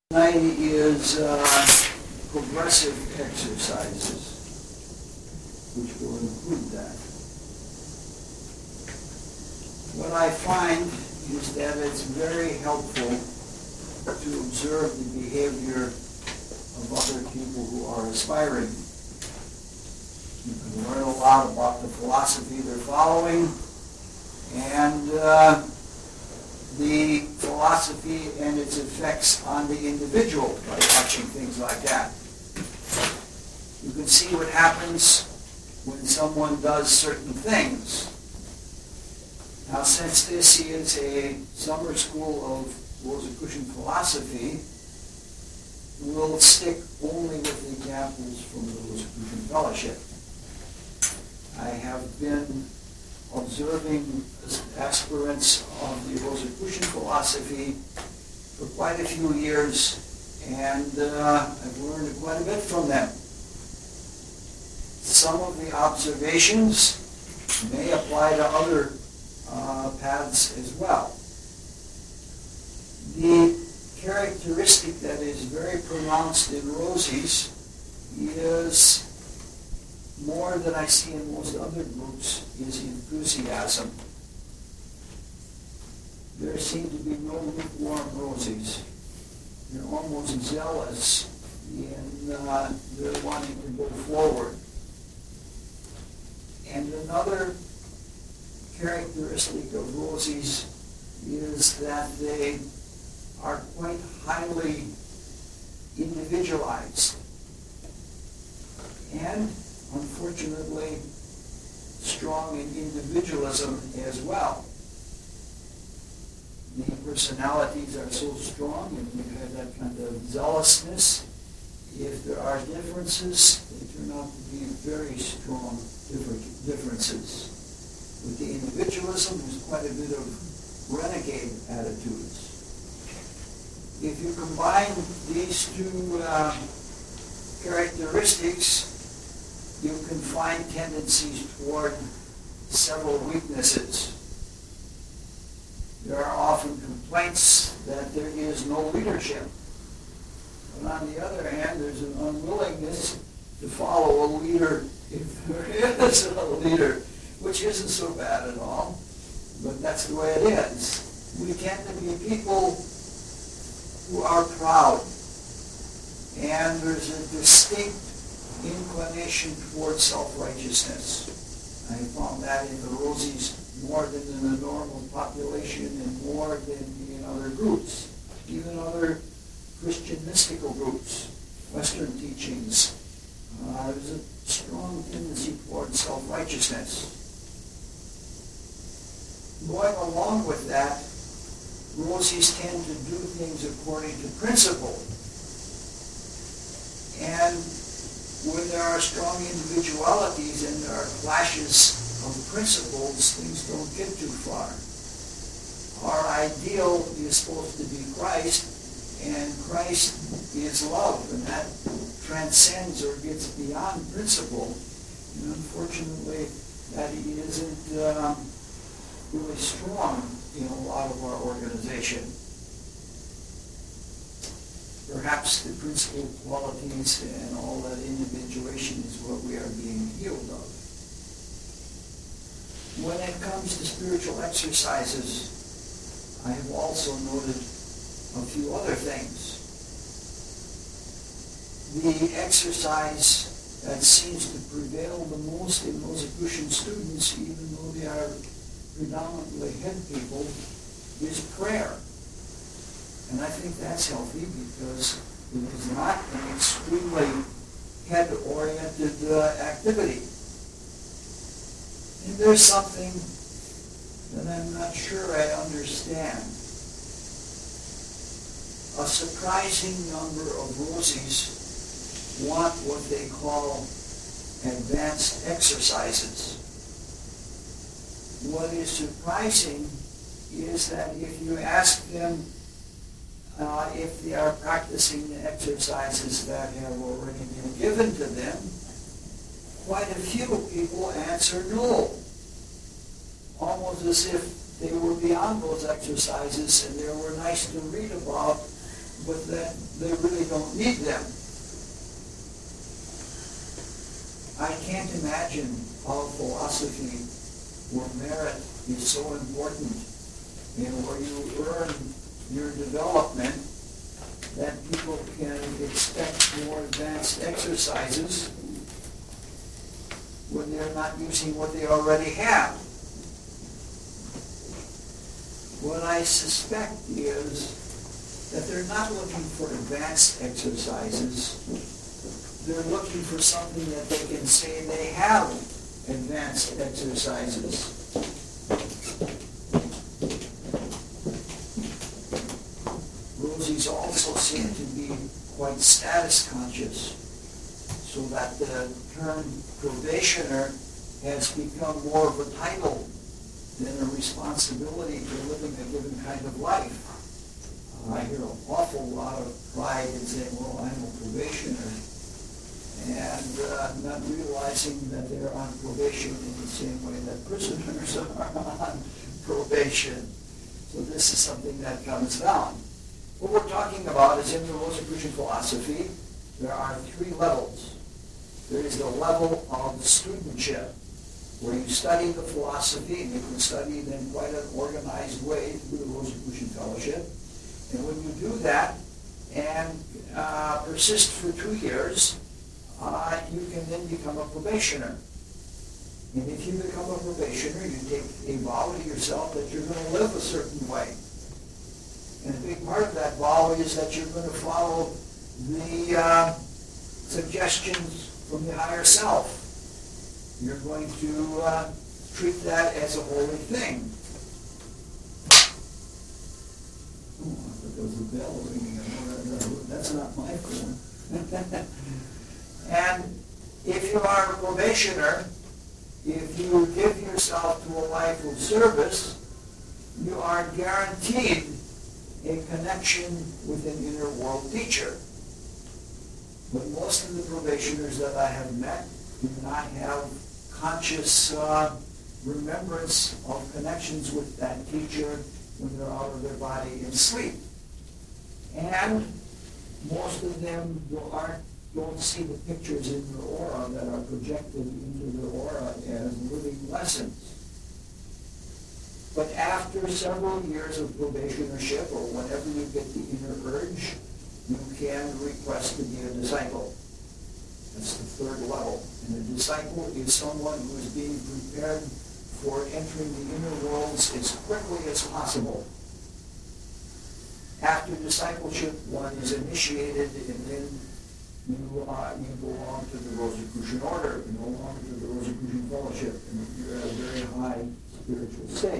Tonight is progressive exercises, which will include that. What I find is that it's very helpful to observe the behavior of other people who are aspiring. You can learn a lot about the philosophy they're following and the philosophy and its effects on the individual by watching things like that. You can see what happens when someone does certain things. Now, since this is a summer school of Rosicrucian philosophy, we'll stick only with the examples from the Rosicrucian Fellowship. I have been observing aspirants of the Rosicrucian philosophy for quite a few years, and I've learned quite a bit from them. Some of the observations may apply to other paths as well. The characteristic that is very pronounced in Rosie's is more than I see in most other groups is enthusiasm. There seem to be no lukewarm Rosies. They're almost zealous in their wanting to go forward. And another characteristic of Rosies is that they are quite highly individualized. And unfortunately, strong in individualism as well. The personalities are so strong, and you have that kind of zealousness. If there are differences, they turn out to be very strong differences. With the individualism, there's quite a bit of renegade attitudes. If you combine these two characteristics, you can find tendencies toward several weaknesses. There are often complaints that there is no leadership. But on the other hand, there's an unwillingness to follow a leader if there is a leader, which isn't so bad at all, but that's the way it is. We tend to be people who are proud, and there's a distinct inclination towards self-righteousness. I found that in the Rosies more than in the normal population and more than in other groups, even other Christian mystical groups, Western teachings. There's a strong tendency towards self-righteousness. Going along with that, Rosies tend to do things according to principle. And when there are strong individualities and there are clashes of principles, things don't get too far. Our ideal is supposed to be Christ, and Christ is love, and that transcends or gets beyond principle. And unfortunately, that isn't really strong in a lot of our organization. Perhaps the principal qualities and all that individuation is what we are being healed of. When it comes to spiritual exercises, I have also noted a few other things. The exercise that seems to prevail the most in Rosicrucian students, even though they are predominantly head people, is prayer. And I think that's healthy because it is not an extremely head-oriented activity. And there's something that I'm not sure I understand. A surprising number of Rosies want what they call advanced exercises. What is surprising is that if you ask them if they are practicing the exercises that have already been given to them, quite a few people answer no. Almost as if they were beyond those exercises and they were nice to read about, but that they really don't need them. I can't imagine how philosophy where merit is so important and where you earn your development that people can expect more advanced exercises when they're not using what they already have. What I suspect is that they're not looking for advanced exercises. They're looking for something that they can say they have advanced exercises. Rosie's also seem to be quite status conscious, so that the term probationer has become more of a title than a responsibility for living a given kind of life. I hear an awful lot of pride in saying, well, I'm a probationer, and not realizing that they're on probation in the same way that prisoners are on probation. So this is something that comes down. What we're talking about is in the Rosicrucian philosophy, there are three levels. There is the level of studentship, where you study the philosophy, and you can study it in quite an organized way through the Rosicrucian Fellowship. And when you do that and persist for 2 years, you can then become a probationer. And if you become a probationer, you take a vow to yourself that you're going to live a certain way. And a big part of that vow is that you're going to follow the suggestions from the higher self. You're going to treat that as a holy thing. Oh, I thought there was a bell ringing. That's not my phone. And if you are a probationer, if you give yourself to a life of service, you are guaranteed a connection with an inner world teacher. But most of the probationers that I have met do not have conscious remembrance of connections with that teacher when they're out of their body in sleep. And most of them don't see the pictures in their aura that are projected into their aura as living lessons. But after several years of probationership, or whenever you get the inner urge, you can request to be a disciple. That's the third level. And a disciple is someone who is being prepared for entering the inner worlds as quickly as possible. After discipleship, one is initiated, and then you belong to the Rosicrucian order, you belong to the Rosicrucian fellowship, and you're at a very high spiritual state.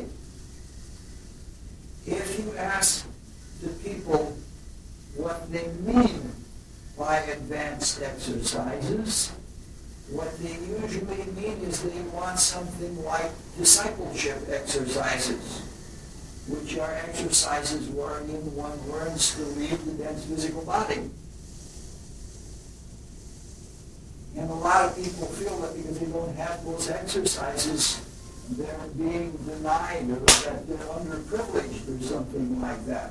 If you ask the people what they mean by advanced exercises, what they usually mean is they want something like discipleship exercises, which are exercises wherein one learns to leave the dense physical body. And a lot of people feel that because they don't have those exercises, they're being denied, or that they're underprivileged, or something like that.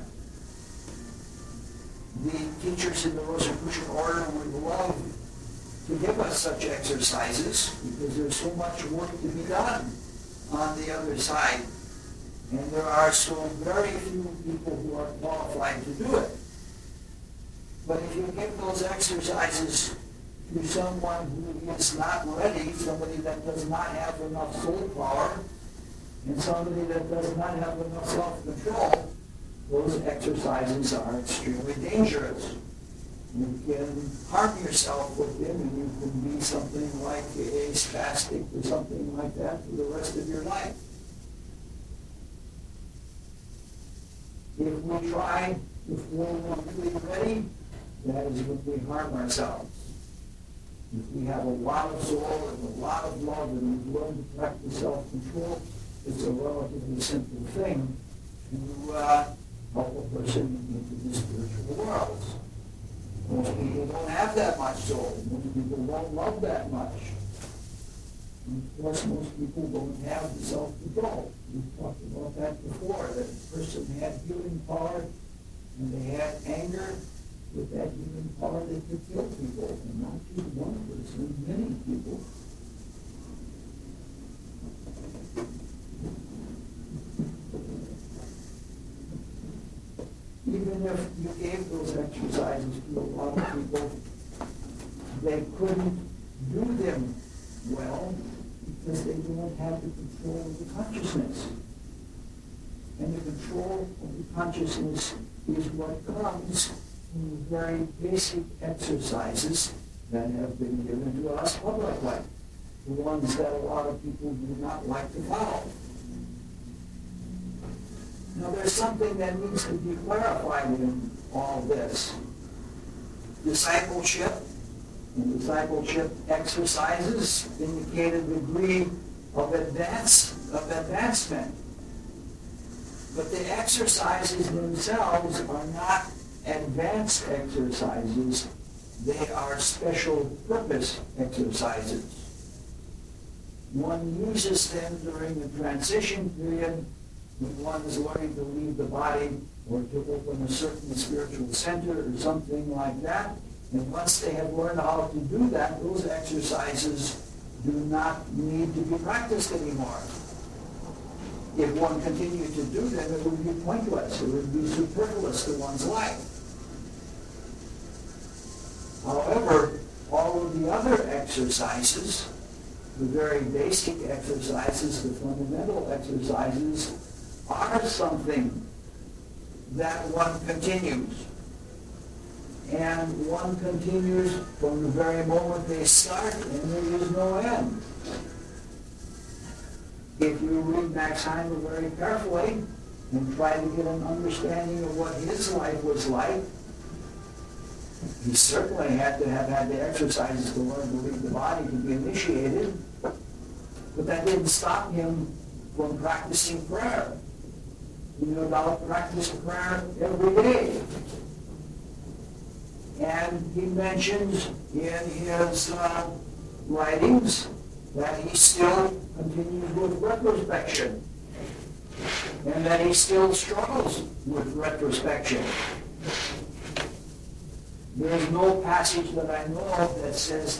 The teachers in the Rosicrucian order would love to give us such exercises because there's so much work to be done on the other side. And there are so very few people who are qualified to do it. But if you give those exercises to someone who is not ready, somebody that does not have enough soul power, and somebody that does not have enough self-control, those exercises are extremely dangerous. You can harm yourself with them, and you can be something like a spastic or something like that for the rest of your life. If we're not really ready, that is when we harm ourselves. If we have a lot of soul and a lot of love and we've learned to practice self-control, it's a relatively simple thing to help a person into the spiritual world. Most people don't have that much soul. Most people don't love that much. And of course, most people don't have the self-control. We've talked about that before, that a person had healing power And they had anger with that human power that could kill people, and not just one person, many people. Even if you gave those exercises to a lot of people, they couldn't do them well because they don't have the control of the consciousness. And the control of the consciousness is what comes from the very basic exercises that have been given to us publicly, the ones that a lot of people do not like to follow. Now there's something that needs to be clarified in all this. Discipleship and discipleship exercises indicate a degree of advancement. But the exercises themselves are not advanced exercises. They are special purpose exercises. One uses them during the transition period when one is learning to leave the body or to open a certain spiritual center or something like that. And once they have learned how to do that, those exercises do not need to be practiced anymore. If one continued to do them, it would be pointless. It would be superfluous to one's life. However, all of the other exercises, the very basic exercises, the fundamental exercises, are something that one continues. And one continues from the very moment they start, and there is no end. If you read Max Heimer very carefully and try to get an understanding of what his life was like, he certainly had to have had the exercises to learn to leave the body to be initiated, but that didn't stop him from practicing prayer. He no doubt practiced prayer every day. And he mentions in his writings that he still continues with retrospection, and that he still struggles with retrospection. There is no passage that I know of that says